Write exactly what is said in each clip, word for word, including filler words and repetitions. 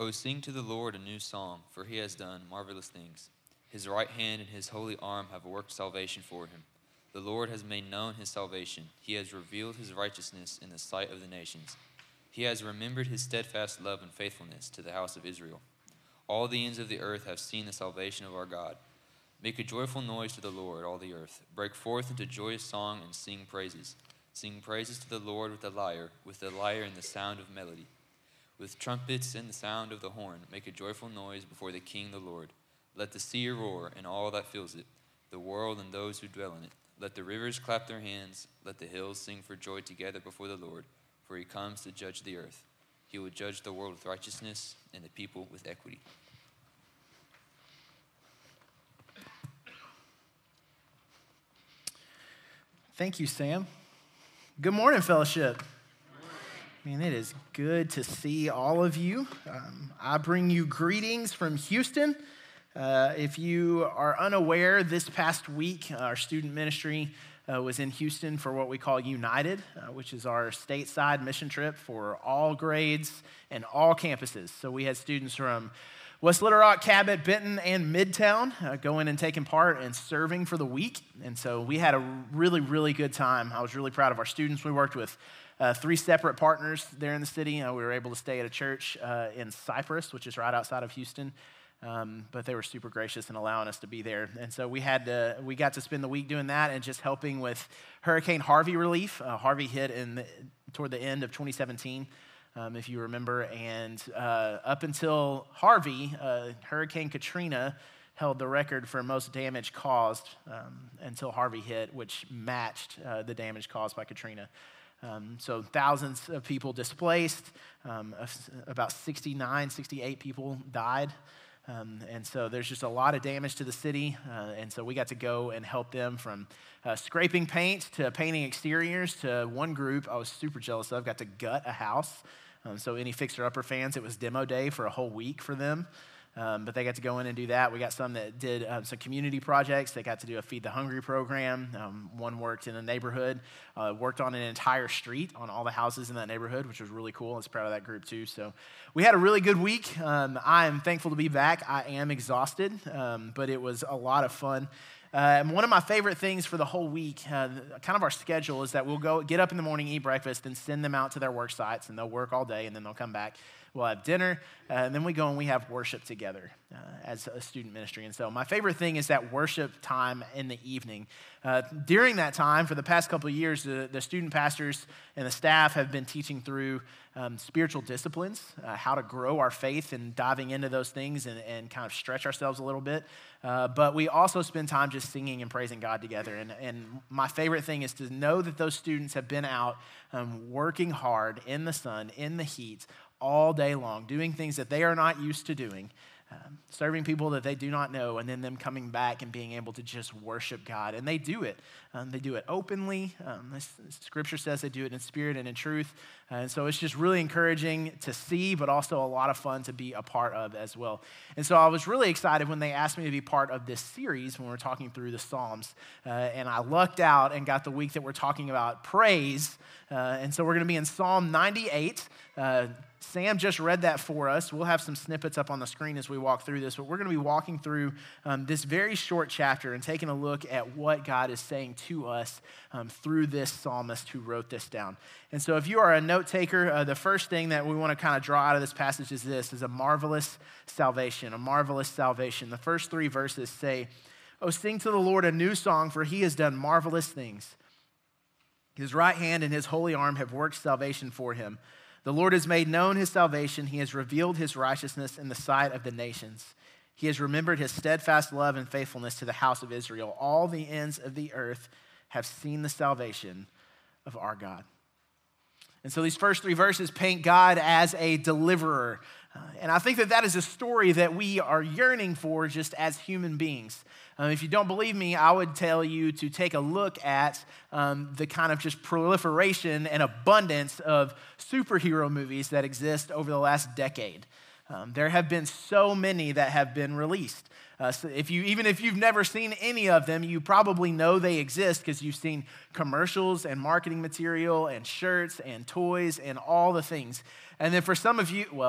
Oh, sing to the Lord a new song, for he has done marvelous things. His right hand and his holy arm have worked salvation for him. The Lord has made known his salvation. He has revealed his righteousness in the sight of the nations. He has remembered his steadfast love and faithfulness to the house of Israel. All the ends of the earth have seen the salvation of our God. Make a joyful noise to the Lord, all the earth. Break forth into joyous song and sing praises. Sing praises to the Lord with the lyre, with the lyre and the sound of melody. With trumpets and the sound of the horn, make a joyful noise before the King, the Lord. Let the sea roar and all that fills it, the world and those who dwell in it. Let the rivers clap their hands. Let the hills sing for joy together before the Lord, for he comes to judge the earth. He will judge the world with righteousness and the people with equity. Thank you, Sam. Good morning, fellowship. Man, it is good to see all of you. Um, I bring you greetings from Houston. Uh, if you are unaware, this past week, our student ministry uh, was in Houston for what we call United, uh, which is our stateside mission trip for all grades and all campuses. So we had students from West Little Rock, Cabot, Benton, and Midtown uh, going and taking part and serving for the week. And so we had a really, really good time. I was really proud of our students. We worked with uh, three separate partners there in the city. Uh, we were able to stay at a church uh, in Cypress, which is right outside of Houston. Um, but they were super gracious in allowing us to be there. And so we had to, we got to spend the week doing that and just helping with Hurricane Harvey relief. Uh, Harvey hit in the, toward the end of twenty seventeen. Um, if you remember, and uh, up until Harvey, uh, Hurricane Katrina held the record for most damage caused um, until Harvey hit, which matched uh, the damage caused by Katrina. Um, so thousands of people displaced, um, about sixty-nine, sixty-eight people died. Um, and so there's just a lot of damage to the city, uh, and so we got to go and help them from uh, scraping paint to painting exteriors to one group I was super jealous of, got to gut a house. Um, so any Fixer Upper fans, it was demo day for a whole week for them. Um, but they got to go in and do that. We got some that did um, some community projects. They got to do a Feed the Hungry program. Um, one worked in a neighborhood, uh, worked on an entire street on all the houses in that neighborhood, which was really cool. I was proud of that group too. So we had a really good week. Um, I am thankful to be back. I am exhausted, um, but it was a lot of fun. Uh, and one of my favorite things for the whole week, uh, kind of our schedule, is that we'll go get up in the morning, eat breakfast, then send them out to their work sites, and they'll work all day, and then they'll come back. We'll have dinner, uh, and then we go and we have worship together uh, as a student ministry. And so my favorite thing is that worship time in the evening. Uh, during that time, for the past couple of years, the, the student pastors and the staff have been teaching through um, spiritual disciplines, uh, how to grow our faith and diving into those things and, and kind of stretch ourselves a little bit. Uh, but we also spend time just singing and praising God together. And, and my favorite thing is to know that those students have been out um, working hard in the sun, in the heat, all day long, doing things that they are not used to doing, um, serving people that they do not know, and then them coming back and being able to just worship God. And they do it. Um, they do it openly. Um, this, scripture says they do it in spirit and in truth. Uh, and so it's just really encouraging to see, but also a lot of fun to be a part of as well. And so I was really excited when they asked me to be part of this series when we're talking through the Psalms. Uh, and I lucked out and got the week that we're talking about praise. Uh, and so we're going to be in Psalm ninety-eight. Uh, Sam just read that for us. We'll have some snippets up on the screen as we walk through this, but we're going to be walking through um, this very short chapter and taking a look at what God is saying to us um, through this psalmist who wrote this down. And so if you are a note taker, uh, the first thing that we want to kind of draw out of this passage is this, is a marvelous salvation, a marvelous salvation. The first three verses say, "Oh, sing to the Lord a new song, for he has done marvelous things. His right hand and his holy arm have worked salvation for him. The Lord has made known his salvation. He has revealed his righteousness in the sight of the nations. He has remembered his steadfast love and faithfulness to the house of Israel. All the ends of the earth have seen the salvation of our God." And so these first three verses paint God as a deliverer. Uh, and I think that that is a story that we are yearning for just as human beings. Um, if you don't believe me, I would tell you to take a look at um, the kind of just proliferation and abundance of superhero movies that exist over the last decade. Um, there have been so many that have been released. Uh, so if you, even if you've never seen any of them, you probably know they exist because you've seen commercials and marketing material and shirts and toys and all the things. And then for some of you, well,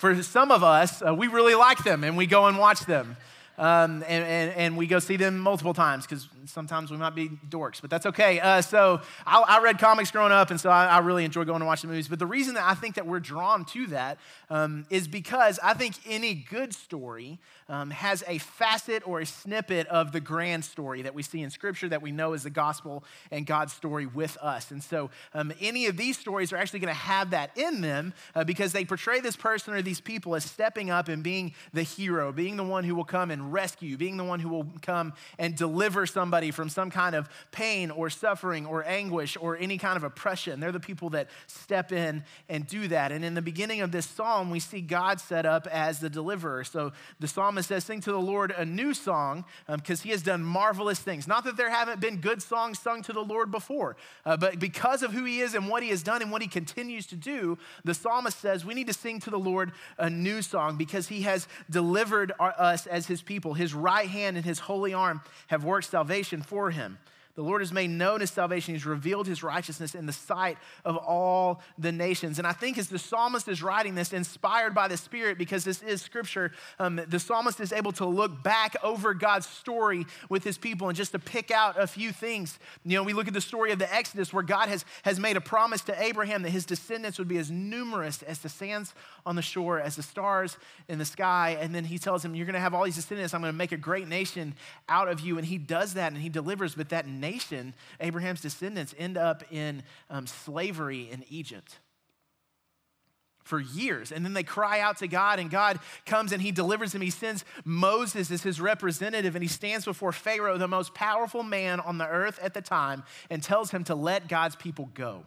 For some of us, uh, we really like them and we go and watch them. Um, and, and, and we go see them multiple times because sometimes we might be dorks, but that's okay. Uh, so I, I read comics growing up, and so I, I really enjoy going to watch the movies. But the reason that I think that we're drawn to that um, is because I think any good story um, has a facet or a snippet of the grand story that we see in Scripture that we know is the gospel and God's story with us. And so um, any of these stories are actually going to have that in them uh, because they portray this person or these people as stepping up and being the hero, being the one who will come and rescue, being the one who will come and deliver somebody from some kind of pain or suffering or anguish or any kind of oppression. They're the people that step in and do that. And in the beginning of this psalm, we see God set up as the deliverer. So the psalmist says, sing to the Lord a new song because um, he has done marvelous things. Not that there haven't been good songs sung to the Lord before, uh, but because of who he is and what he has done and what he continues to do, the psalmist says we need to sing to the Lord a new song because he has delivered our, us as his people. His right hand and his holy arm have worked salvation for him. The Lord has made known his salvation. He's revealed his righteousness in the sight of all the nations. And I think as the psalmist is writing this, inspired by the Spirit, because this is Scripture, um, the psalmist is able to look back over God's story with his people and just to pick out a few things. You know, we look at the story of the Exodus where God has, has made a promise to Abraham that his descendants would be as numerous as the sands on the shore, as the stars in the sky. And then he tells him, you're going to have all these descendants. I'm going to make a great nation out of you. And he does that and he delivers, but that nation, Abraham's descendants, end up in um, slavery in Egypt for years. And then they cry out to God, and God comes and he delivers them. He sends Moses as his representative, and he stands before Pharaoh, the most powerful man on the earth at the time, and tells him to let God's people go.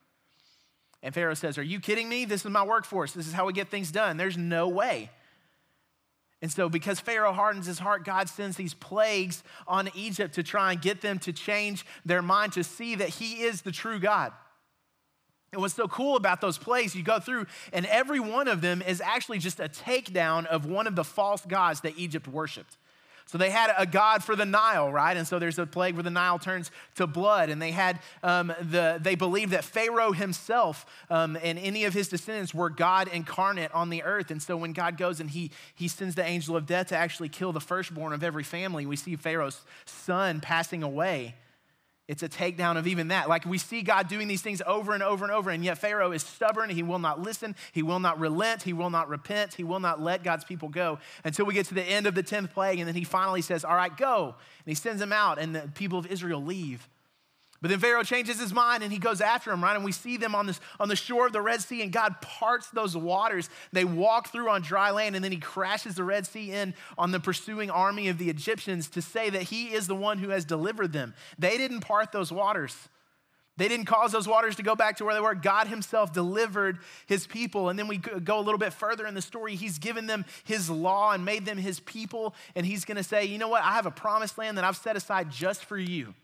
And Pharaoh says, are you kidding me? This is my workforce. This is how we get things done. There's no way. And so because Pharaoh hardens his heart, God sends these plagues on Egypt to try and get them to change their mind, to see that he is the true God. And what's so cool about those plagues, you go through, and every one of them is actually just a takedown of one of the false gods that Egypt worshiped. So they had a god for the Nile, right? And so there's a plague where the Nile turns to blood. And they had um, the they believed that Pharaoh himself um, and any of his descendants were God incarnate on the earth. And so when God goes and he he sends the angel of death to actually kill the firstborn of every family, we see Pharaoh's son passing away. It's a takedown of even that. Like we see God doing these things over and over and over, and yet Pharaoh is stubborn. He will not listen. He will not relent. He will not repent. He will not let God's people go until we get to the end of the tenth plague, and then he finally says, all right, go. And he sends them out, and the people of Israel leave. But then Pharaoh changes his mind and he goes after them, right? And we see them on this on the shore of the Red Sea, and God parts those waters. They walk through on dry land, and then he crashes the Red Sea in on the pursuing army of the Egyptians to say that he is the one who has delivered them. They didn't part those waters. They didn't cause those waters to go back to where they were. God himself delivered his people. And then we go a little bit further in the story. He's given them his law and made them his people. And he's going to say, you know what? I have a promised land that I've set aside just for you.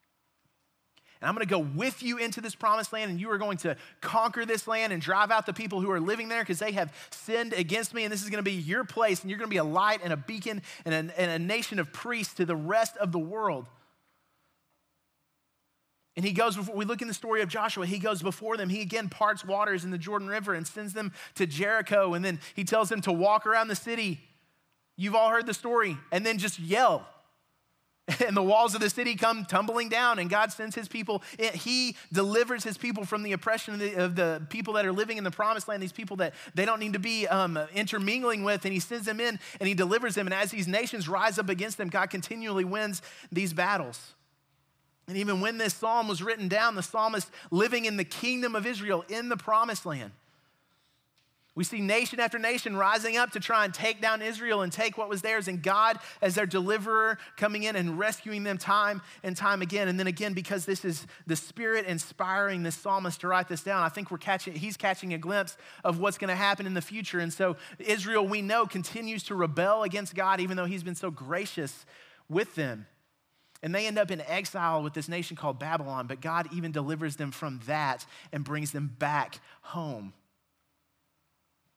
And I'm going to go with you into this promised land, and you are going to conquer this land and drive out the people who are living there because they have sinned against me. And this is going to be your place, and you're going to be a light and a beacon and a, and a nation of priests to the rest of the world. And he goes, before we look in the story of Joshua, he goes before them. He again parts waters in the Jordan River and sends them to Jericho. And then he tells them to walk around the city. You've all heard the story. And then just yell. And the walls of the city come tumbling down, and God sends his people. He delivers his people from the oppression of the, of the people that are living in the promised land, these people that they don't need to be um, intermingling with, and he sends them in, and he delivers them. And as these nations rise up against them, God continually wins these battles. And even when this psalm was written down, the psalmist living in the kingdom of Israel in the promised land. We see nation after nation rising up to try and take down Israel and take what was theirs, and God as their deliverer coming in and rescuing them time and time again. And then again, because this is the Spirit inspiring this psalmist to write this down, I think we're catching, he's catching a glimpse of what's going to happen in the future. And so Israel, we know, continues to rebel against God, even though he's been so gracious with them. And they end up in exile with this nation called Babylon, but God even delivers them from that and brings them back home.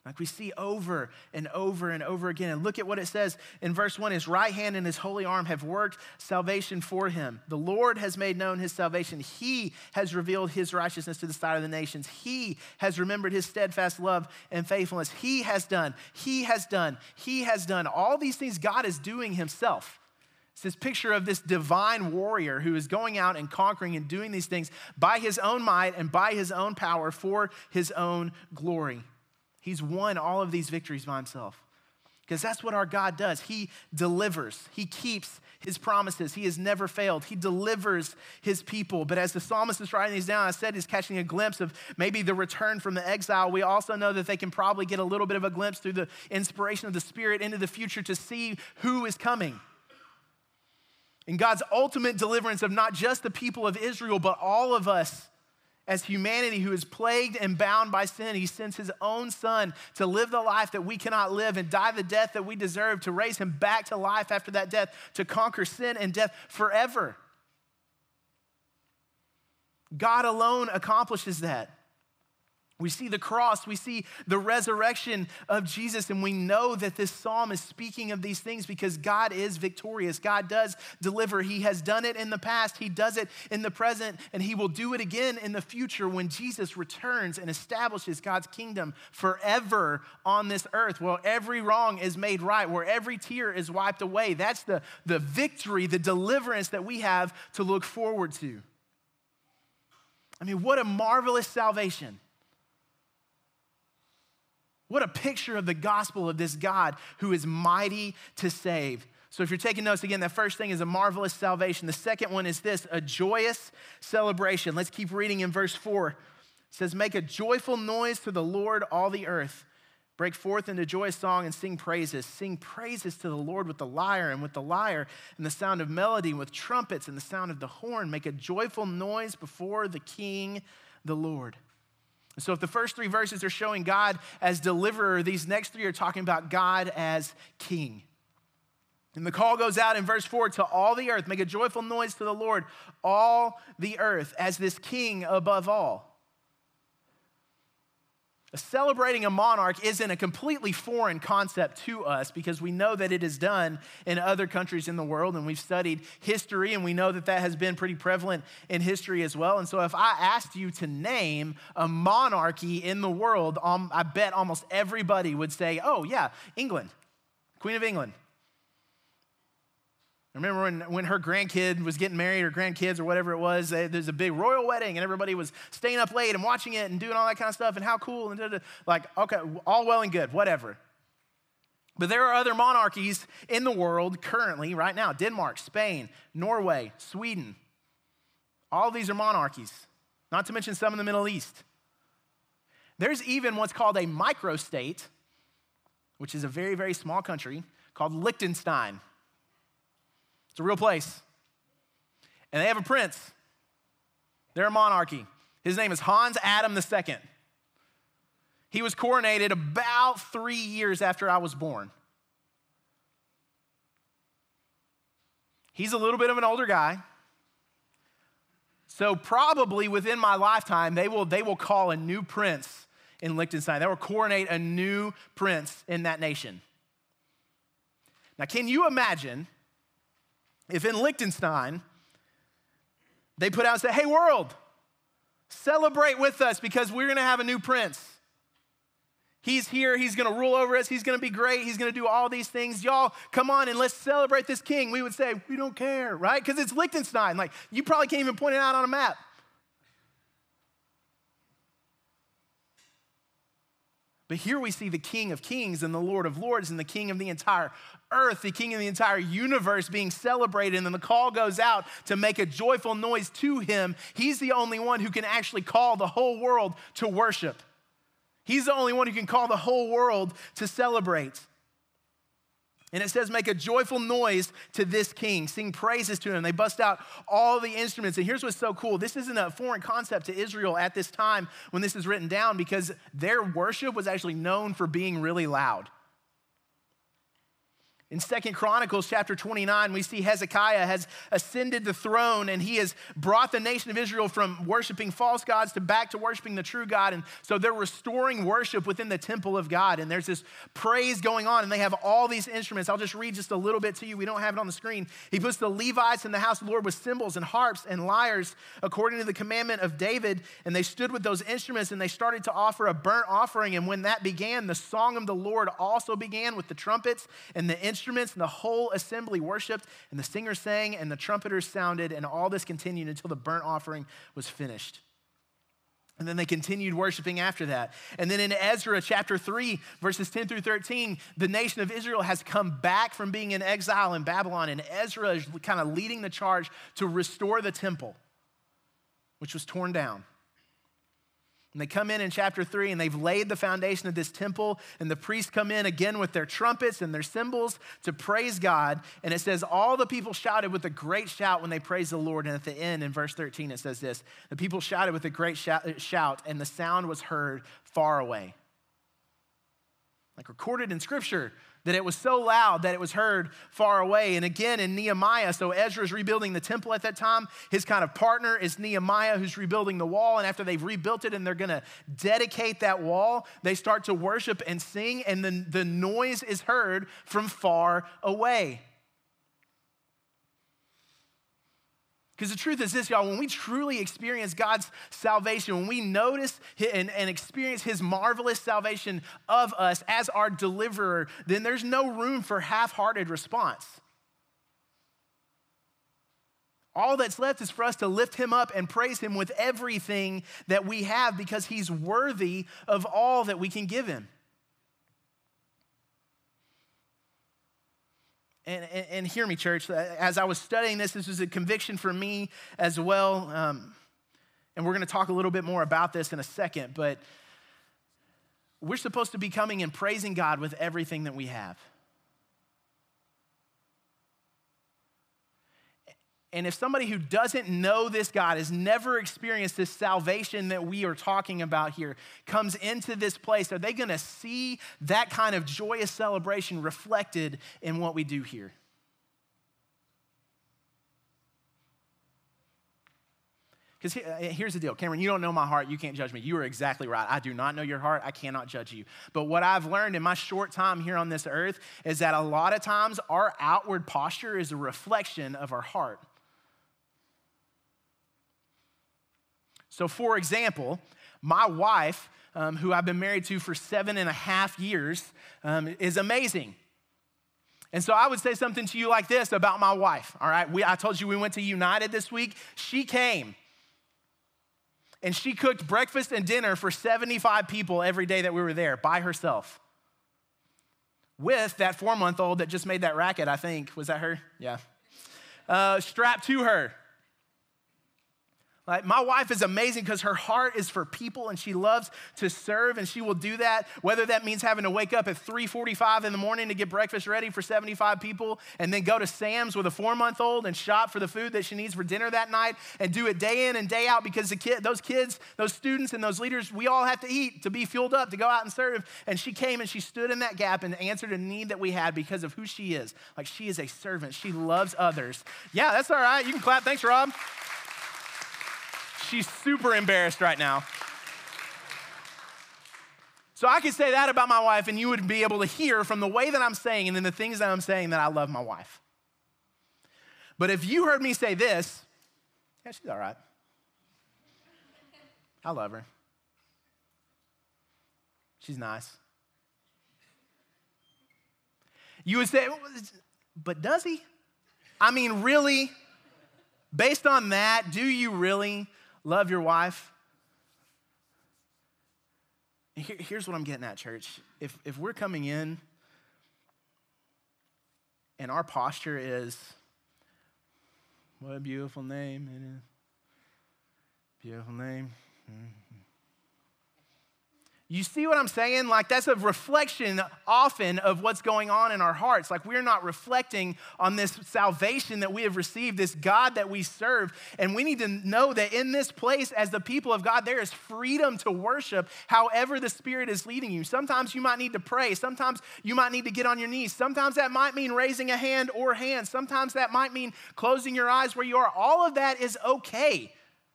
Like we see over and over and over again. And look at what it says in verse one. His right hand and his holy arm have worked salvation for him. The Lord has made known his salvation. He has revealed his righteousness to the sight of the nations. He has remembered his steadfast love and faithfulness. He has done, he has done, he has done. All these things God is doing himself. It's this picture of this divine warrior who is going out and conquering and doing these things by his own might and by his own power for his own glory. He's won all of these victories by himself because that's what our God does. He delivers. He keeps his promises. He has never failed. He delivers his people. But as the psalmist is writing these down, I said he's catching a glimpse of maybe the return from the exile. We also know that they can probably get a little bit of a glimpse through the inspiration of the Spirit into the future to see who is coming. And God's ultimate deliverance of not just the people of Israel, but all of us as humanity who is plagued and bound by sin. He sends his own son to live the life that we cannot live and die the death that we deserve, to raise him back to life after that death, to conquer sin and death forever. God alone accomplishes that. We see the cross, we see the resurrection of Jesus, and we know that this psalm is speaking of these things because God is victorious. God does deliver. He has done it in the past, he does it in the present, and he will do it again in the future when Jesus returns and establishes God's kingdom forever on this earth, where every wrong is made right, where every tear is wiped away. That's the, the victory, the deliverance that we have to look forward to. I mean, what a marvelous salvation. What a picture of the gospel of this God who is mighty to save. So if you're taking notes, again, that first thing is a marvelous salvation. The second one is this, a joyous celebration. Let's keep reading in verse four. It says, make a joyful noise to the Lord, all the earth. Break forth into joyous song and sing praises. Sing praises to the Lord with the lyre and with the lyre and the sound of melody and with trumpets and the sound of the horn. Make a joyful noise before the King, the Lord. So if the first three verses are showing God as deliverer, these next three are talking about God as king. And the call goes out in verse four to all the earth. Make a joyful noise to the Lord, all the earth, as this king above all. Celebrating a monarch isn't a completely foreign concept to us because we know that it is done in other countries in the world, and we've studied history and we know that that has been pretty prevalent in history as well. And so if I asked you to name a monarchy in the world, um, I bet almost everybody would say, oh yeah, England, Queen of England. Remember when, when her grandkid was getting married, or grandkids or whatever it was, there's a big royal wedding and everybody was staying up late and watching it and doing all that kind of stuff and how cool, and da, da, like, okay, all well and good, whatever. But there are other monarchies in the world currently, right now, Denmark, Spain, Norway, Sweden. All of these are monarchies, not to mention some in the Middle East. There's even what's called a microstate, which is a very, very small country called Liechtenstein. It's a real place. And they have a prince. They're a monarchy. His name is Hans Adam the Second. He was coronated about three years after I was born. He's a little bit of an older guy. So probably within my lifetime, they will, they will call a new prince in Liechtenstein. They will coronate a new prince in that nation. Now, can you imagine if in Liechtenstein, they put out and say, hey, world, celebrate with us because we're going to have a new prince. He's here. He's going to rule over us. He's going to be great. He's going to do all these things. Y'all, come on and let's celebrate this king. We would say, we don't care, right? Because it's Liechtenstein. Like, you probably can't even point it out on a map. But here we see the King of Kings and the Lord of Lords and the King of the entire earth, the King of the entire universe being celebrated. And then the call goes out to make a joyful noise to him. He's the only one who can actually call the whole world to worship. He's the only one who can call the whole world to celebrate. And it says, make a joyful noise to this king. Sing praises to him. They bust out all the instruments. And here's what's so cool. This isn't a foreign concept to Israel at this time when this is written down, because their worship was actually known for being really loud. In Second Chronicles chapter twenty-nine, we see Hezekiah has ascended the throne and he has brought the nation of Israel from worshiping false gods to back to worshiping the true God. And so they're restoring worship within the temple of God. And there's this praise going on and they have all these instruments. I'll just read just a little bit to you. We don't have it on the screen. He puts the Levites in the house of the Lord with cymbals and harps and lyres according to the commandment of David. And they stood with those instruments and they started to offer a burnt offering. And when that began, the song of the Lord also began with the trumpets and the instruments. Instruments, and the whole assembly worshiped, and the singers sang, and the trumpeters sounded, and all this continued until the burnt offering was finished. And then they continued worshiping after that. And then in Ezra chapter three, verses ten through thirteen, the nation of Israel has come back from being in exile in Babylon, and Ezra is kind of leading the charge to restore the temple, which was torn down. And they come in in chapter three and they've laid the foundation of this temple, and the priests come in again with their trumpets and their cymbals to praise God. And it says all the people shouted with a great shout when they praised the Lord. And at the end in verse thirteen it says this: the people shouted with a great shout and the sound was heard far away. Like recorded in scripture, that it was so loud that it was heard far away. And again in Nehemiah, so Ezra's rebuilding the temple at that time. His kind of partner is Nehemiah, who's rebuilding the wall. And after they've rebuilt it and they're gonna dedicate that wall, they start to worship and sing, and then the noise is heard from far away. Because the truth is this, y'all, when we truly experience God's salvation, when we notice and, and experience his marvelous salvation of us as our deliverer, then there's no room for half-hearted response. All that's left is for us to lift him up and praise him with everything that we have, because he's worthy of all that we can give him. And, and, and hear me, church, as I was studying this, this was a conviction for me as well. Um, and we're going to talk a little bit more about this in a second. But we're supposed to be coming and praising God with everything that we have. And if somebody who doesn't know this God, has never experienced this salvation that we are talking about here, comes into this place, are they going to see that kind of joyous celebration reflected in what we do here? Because here's the deal. Cameron, you don't know my heart. You can't judge me. You are exactly right. I do not know your heart. I cannot judge you. But what I've learned in my short time here on this earth is that a lot of times our outward posture is a reflection of our heart. So for example, my wife, um, who I've been married to for seven and a half years, um, is amazing. And so I would say something to you like this about my wife, all right? We, I told you we went to United this week. She came, and she cooked breakfast and dinner for seventy-five people every day that we were there by herself. With that four-month-old that just made that racket, I think. Was that her? Yeah. Uh, strapped to her. Like, my wife is amazing because her heart is for people and she loves to serve, and she will do that, whether that means having to wake up at three forty-five in the morning to get breakfast ready for seventy-five people and then go to Sam's with a four-month-old and shop for the food that she needs for dinner that night and do it day in and day out, because the kid, those kids, those students and those leaders, we all have to eat to be fueled up to go out and serve. And she came and she stood in that gap and answered a need that we had because of who she is. Like, she is a servant. She loves others. Yeah, that's all right. You can clap. Thanks, Rob. She's super embarrassed right now. So I could say that about my wife, and you would be able to hear from the way that I'm saying and then the things that I'm saying that I love my wife. But if you heard me say this, yeah, she's all right. I love her. She's nice. You would say, but does he? I mean, really? Based on that, do you really love your wife? Here, here's what I'm getting at, church. If, if we're coming in and our posture is, what a beautiful name it is. Beautiful name. Mm-hmm. You see what I'm saying? Like, that's a reflection often of what's going on in our hearts. Like, we're not reflecting on this salvation that we have received, this God that we serve. And we need to know that in this place, as the people of God, there is freedom to worship however the Spirit is leading you. Sometimes you might need to pray. Sometimes you might need to get on your knees. Sometimes that might mean raising a hand or hands. Sometimes that might mean closing your eyes where you are. All of that is okay,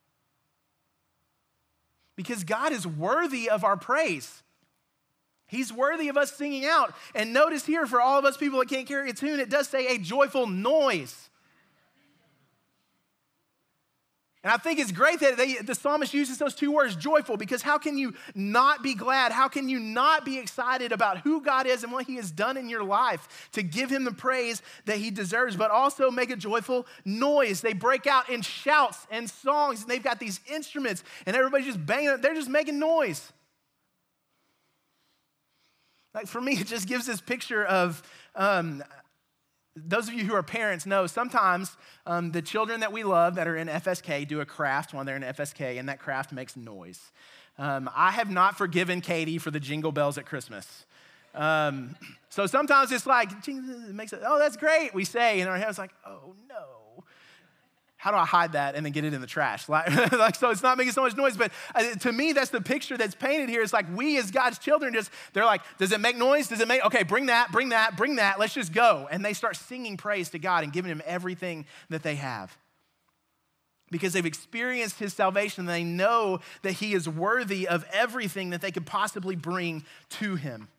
because God is worthy of our praise. He's worthy of us singing out. And notice here, for all of us people that can't carry a tune, it does say a joyful noise. And I think it's great that they, the psalmist uses those two words, joyful, because how can you not be glad? How can you not be excited about who God is and what he has done in your life to give him the praise that he deserves, but also make a joyful noise? They break out in shouts and songs, and they've got these instruments, and everybody's just banging, they're just making noise. Like, for me, it just gives this picture of, um, those of you who are parents know sometimes um, the children that we love that are in F S K do a craft when they're in F S K, and that craft makes noise. Um, I have not forgiven Katie for the jingle bells at Christmas. Um, so sometimes it's like, it makes it, oh, that's great, we say, and our head's like, oh, no. How do I hide that and then get it in the trash? Like, like so it's not making so much noise, but uh, to me, that's the picture that's painted here. It's like we as God's children just, they're like, does it make noise? Does it make, okay, bring that, bring that, bring that, let's just go. And they start singing praise to God and giving him everything that they have, because they've experienced his salvation. They know that he is worthy of everything that they could possibly bring to him.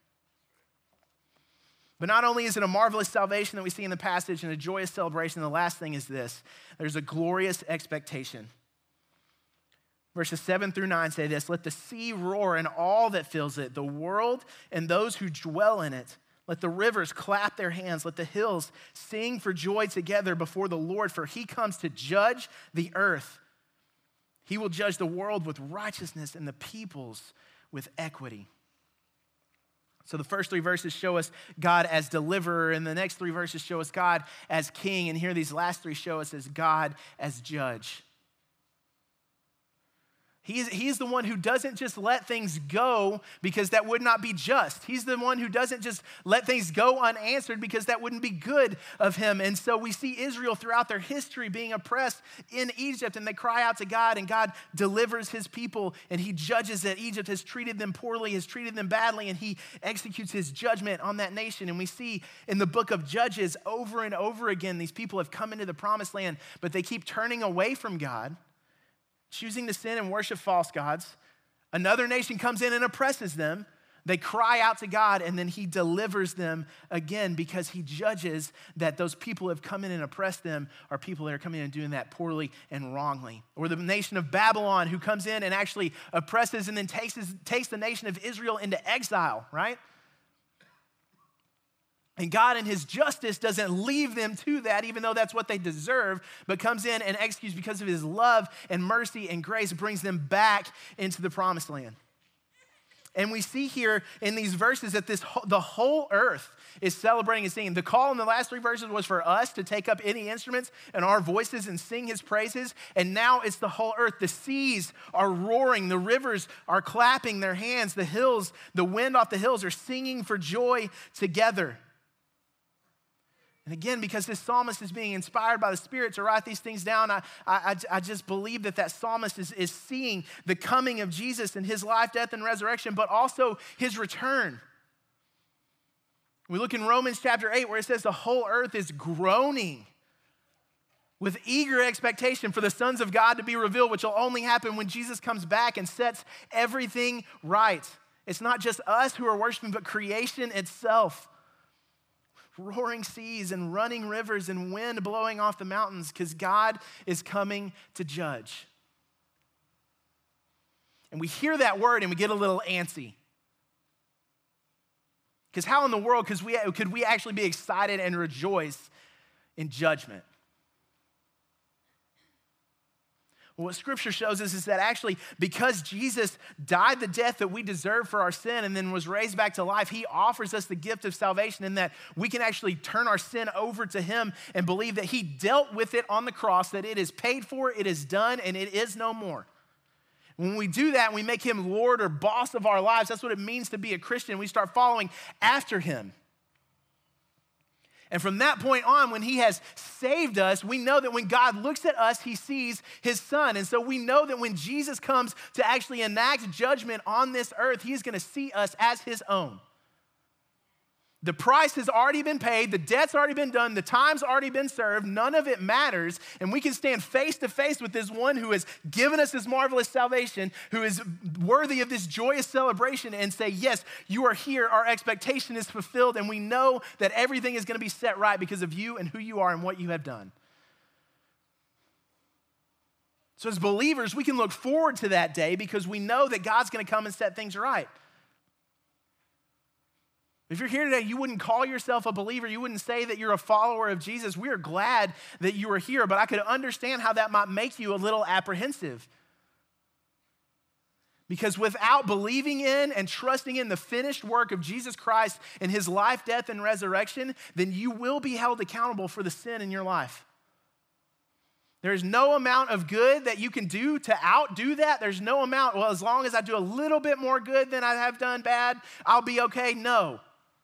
But not only is it a marvelous salvation that we see in the passage and a joyous celebration, the last thing is this: there's a glorious expectation. Verses seven through nine say this: let the sea roar and all that fills it, the world and those who dwell in it. Let the rivers clap their hands. Let the hills sing for joy together before the Lord, for he comes to judge the earth. He will judge the world with righteousness and the peoples with equity. So the first three verses show us God as deliverer, and the next three verses show us God as king, and here these last three show us as God as judge. He's, he's the one who doesn't just let things go because that would not be just. He's the one who doesn't just let things go unanswered because that wouldn't be good of him. And so we see Israel throughout their history being oppressed in Egypt, and they cry out to God, and God delivers his people, and he judges that Egypt has treated them poorly, has treated them badly, and he executes his judgment on that nation. And we see in the book of Judges over and over again, these people have come into the promised land, but they keep turning away from God, choosing to sin and worship false gods. Another nation comes in and oppresses them. They cry out to God, and then he delivers them again, because he judges that those people who have come in and oppressed them are people that are coming in and doing that poorly and wrongly. Or the nation of Babylon, who comes in and actually oppresses and then takes, his, takes the nation of Israel into exile, right? And God in his justice doesn't leave them to that, even though that's what they deserve, but comes in and executes, because of his love and mercy and grace, brings them back into the promised land. And we see here in these verses that this the whole earth is celebrating and singing. The call in the last three verses was for us to take up any instruments and our voices and sing his praises. And now it's the whole earth. The seas are roaring. The rivers are clapping their hands. The hills, the wind off the hills are singing for joy together. And again, because this psalmist is being inspired by the Spirit to write these things down, I, I, I just believe that that psalmist is, is seeing the coming of Jesus and his life, death, and resurrection, but also his return. We look in Romans chapter eight, where it says the whole earth is groaning with eager expectation for the sons of God to be revealed, which will only happen when Jesus comes back and sets everything right. It's not just us who are worshiping, but creation itself. Roaring seas and running rivers and wind blowing off the mountains, because God is coming to judge. And we hear that word and we get a little antsy. Because how in the world could we, could we actually be excited and rejoice in judgment? Well, what Scripture shows us is that actually, because Jesus died the death that we deserve for our sin and then was raised back to life, he offers us the gift of salvation, in that we can actually turn our sin over to him and believe that he dealt with it on the cross, that it is paid for, it is done, and it is no more. When we do that, we make him Lord or boss of our lives. That's what it means to be a Christian. We start following after him. And from that point on, when he has saved us, we know that when God looks at us, he sees his son. And so we know that when Jesus comes to actually enact judgment on this earth, he is going to see us as his own. The price has already been paid. The debt's already been done. The time's already been served. None of it matters. And we can stand face to face with this one who has given us this marvelous salvation, who is worthy of this joyous celebration, and say, yes, you are here. Our expectation is fulfilled. And we know that everything is going to be set right because of you and who you are and what you have done. So as believers, we can look forward to that day because we know that God's going to come and set things right. If you're here today, you wouldn't call yourself a believer. You wouldn't say that you're a follower of Jesus. We are glad that you are here, but I could understand how that might make you a little apprehensive. Because without believing in and trusting in the finished work of Jesus Christ and his life, death, and resurrection, then you will be held accountable for the sin in your life. There's no amount of good that you can do to outdo that. There's no amount, well, as long as I do a little bit more good than I have done bad, I'll be okay. No.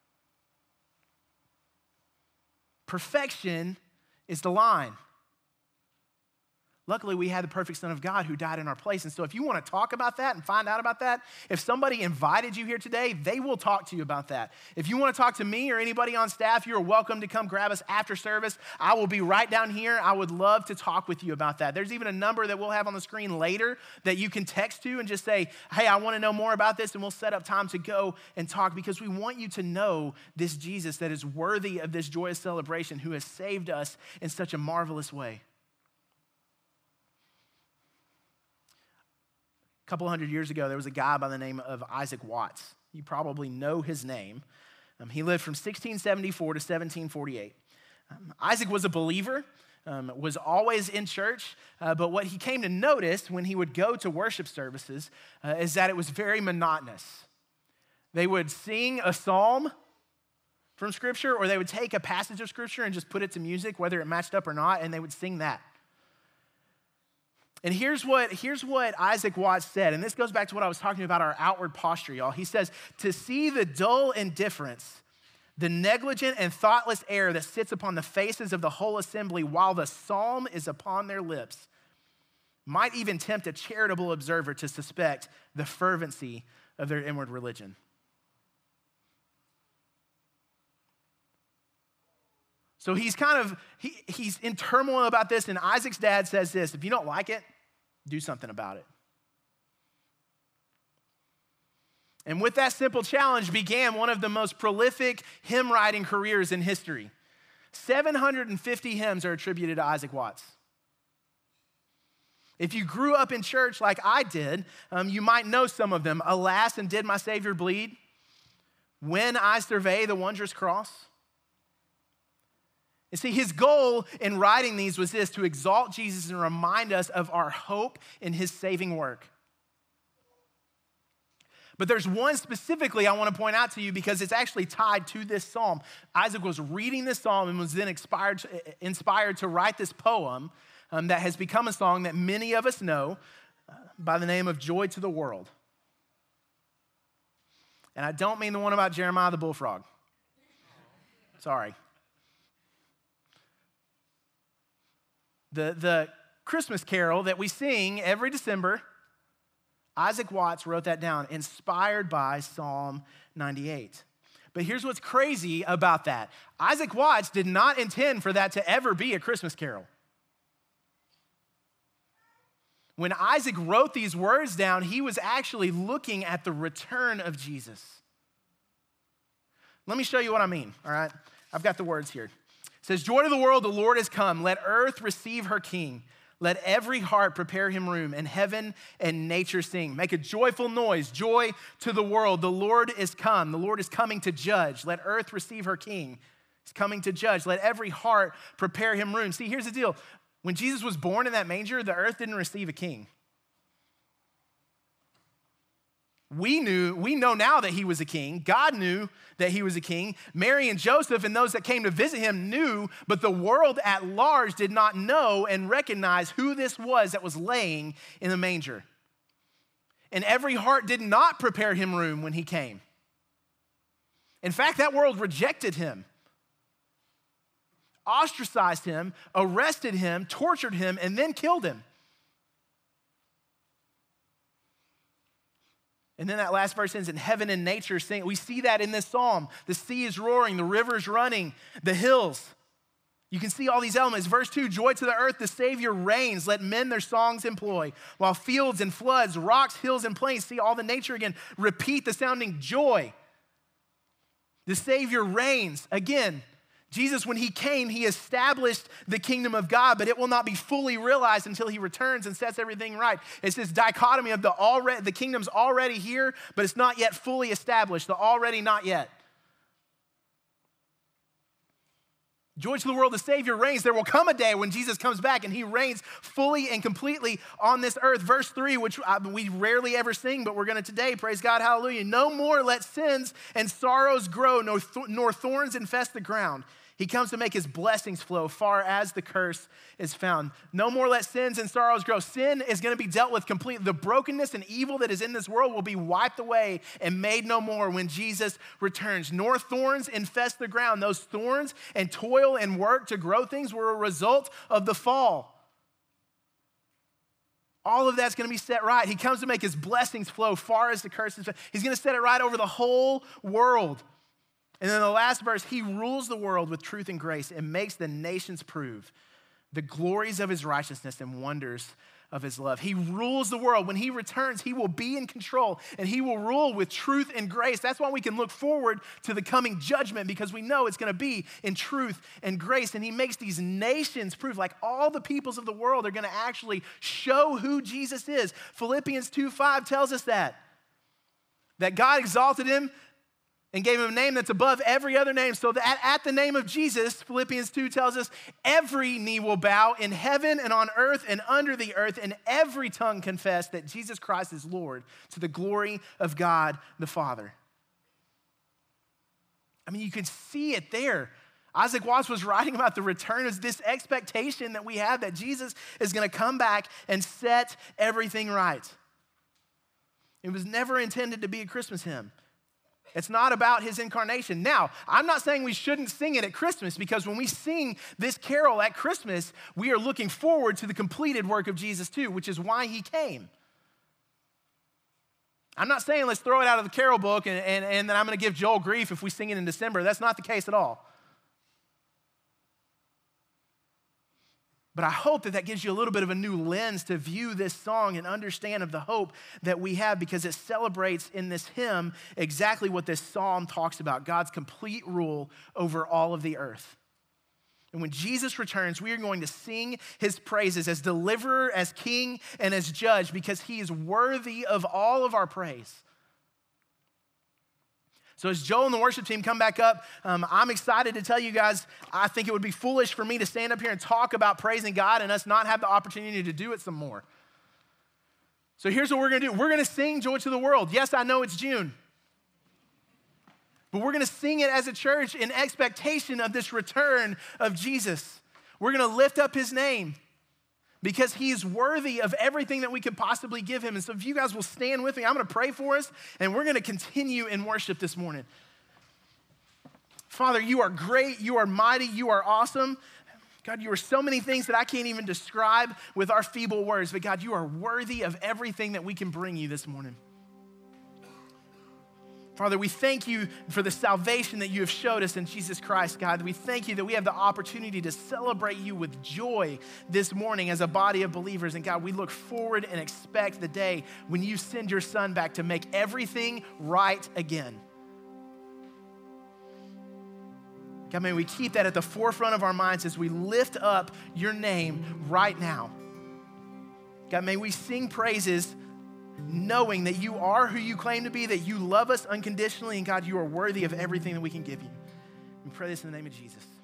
Perfection is the line. Luckily, we had the perfect Son of God who died in our place. And so if you want to talk about that and find out about that, if somebody invited you here today, they will talk to you about that. If you want to talk to me or anybody on staff, you're welcome to come grab us after service. I will be right down here. I would love to talk with you about that. There's even a number that we'll have on the screen later that you can text to and just say, hey, I want to know more about this, and we'll set up time to go and talk because we want you to know this Jesus that is worthy of this joyous celebration, who has saved us in such a marvelous way. A couple hundred years ago, there was a guy by the name of Isaac Watts. You probably know his name. Um, he lived from sixteen seventy-four to seventeen forty-eight. Um, Isaac was a believer, um, was always in church, uh, but what he came to notice when he would go to worship services uh, is that it was very monotonous. They would sing a psalm from Scripture, or they would take a passage of Scripture and just put it to music, whether it matched up or not, and they would sing that. And here's what, here's what Isaac Watts said, and this goes back to what I was talking about, our outward posture, y'all. He says, to see the dull indifference, the negligent and thoughtless air that sits upon the faces of the whole assembly while the psalm is upon their lips might even tempt a charitable observer to suspect the fervency of their inward religion. So he's kind of, he, he's in turmoil about this, and Isaac's dad says this: if you don't like it, do something about it. And with that simple challenge began one of the most prolific hymn writing careers in history. seven hundred fifty hymns are attributed to Isaac Watts. If you grew up in church like I did, um, you might know some of them. Alas, and did my Savior bleed? When I survey the wondrous cross. And see, his goal in writing these was this: to exalt Jesus and remind us of our hope in his saving work. But there's one specifically I want to point out to you because it's actually tied to this psalm. Isaac was reading this psalm and was then inspired to, inspired to write this poem um, that has become a song that many of us know uh, by the name of Joy to the World. And I don't mean the one about Jeremiah the bullfrog. Sorry. The, the Christmas carol that we sing every December, Isaac Watts wrote that down, inspired by Psalm ninety-eight. But here's what's crazy about that. Isaac Watts did not intend for that to ever be a Christmas carol. When Isaac wrote these words down, he was actually looking at the return of Jesus. Let me show you what I mean, all right? I've got the words here. It says, joy to the world, the Lord has come. Let earth receive her king. Let every heart prepare him room, and heaven and nature sing. Make a joyful noise, joy to the world. The Lord is come. The Lord is coming to judge. Let earth receive her king. He's coming to judge. Let every heart prepare him room. See, here's the deal. When Jesus was born in that manger, the earth didn't receive a king. We knew, we know now that he was a king. God knew that he was a king. Mary and Joseph and those that came to visit him knew, but the world at large did not know and recognize who this was that was laying in the manger. And every heart did not prepare him room when he came. In fact, that world rejected him, ostracized him, arrested him, tortured him, and then killed him. And then that last verse ends, in heaven and nature sing. We see that in this psalm. The sea is roaring, the river's running, the hills. You can see all these elements. Verse two, joy to the earth, the Savior reigns. Let men their songs employ. While fields and floods, rocks, hills, and plains, see all the nature again. Repeat the sounding joy. The Savior reigns. Again, Jesus, when he came, he established the kingdom of God, but it will not be fully realized until he returns and sets everything right. It's this dichotomy of the already, the kingdom's already here, but it's not yet fully established. The already, not yet. Joy to the world, the Savior reigns. There will come a day when Jesus comes back and he reigns fully and completely on this earth. Verse three, which we rarely ever sing, but we're going to today. Praise God, hallelujah. No more let sins and sorrows grow, nor, th- nor thorns infest the ground. He comes to make his blessings flow far as the curse is found. No more let sins and sorrows grow. Sin is going to be dealt with completely. The brokenness and evil that is in this world will be wiped away and made no more when Jesus returns. Nor thorns infest the ground. Those thorns and toil and work to grow things were a result of the fall. All of that's going to be set right. He comes to make his blessings flow far as the curse is found. He's going to set it right over the whole world. And then the last verse, he rules the world with truth and grace and makes the nations prove the glories of his righteousness and wonders of his love. He rules the world. When he returns, he will be in control and he will rule with truth and grace. That's why we can look forward to the coming judgment, because we know it's going to be in truth and grace. And he makes these nations prove, like all the peoples of the world are going to actually show who Jesus is. Philippians two five tells us that, that God exalted him and gave him a name that's above every other name, so that at the name of Jesus, Philippians two tells us, every knee will bow in heaven and on earth and under the earth, and every tongue confess that Jesus Christ is Lord, to the glory of God the Father. I mean, you can see it there. Isaac Watts was writing about the return of this expectation that we have that Jesus is going to come back and set everything right. It was never intended to be a Christmas hymn. It's not about his incarnation. Now, I'm not saying we shouldn't sing it at Christmas, because when we sing this carol at Christmas, we are looking forward to the completed work of Jesus too, which is why he came. I'm not saying let's throw it out of the carol book and, and, and then I'm going to give Joel grief if we sing it in December. That's not the case at all. But I hope that that gives you a little bit of a new lens to view this song and understand of the hope that we have, because it celebrates in this hymn exactly what this psalm talks about, God's complete rule over all of the earth. And when Jesus returns, we are going to sing his praises as deliverer, as king, and as judge, because he is worthy of all of our praise. So as Joel and the worship team come back up, um, I'm excited to tell you guys, I think it would be foolish for me to stand up here and talk about praising God and us not have the opportunity to do it some more. So here's what we're going to do. We're going to sing Joy to the World. Yes, I know it's June. But we're going to sing it as a church in expectation of this return of Jesus. We're going to lift up his name, because he is worthy of everything that we could possibly give him. And so if you guys will stand with me, I'm going to pray for us, and we're going to continue in worship this morning. Father, you are great, you are mighty, you are awesome. God, you are so many things that I can't even describe with our feeble words, but God, you are worthy of everything that we can bring you this morning. Father, we thank you for the salvation that you have showed us in Jesus Christ, God. We thank you that we have the opportunity to celebrate you with joy this morning as a body of believers. And God, we look forward and expect the day when you send your son back to make everything right again. God, may we keep that at the forefront of our minds as we lift up your name right now. God, may we sing praises knowing that you are who you claim to be, that you love us unconditionally, and God, you are worthy of everything that we can give you. We pray this in the name of Jesus.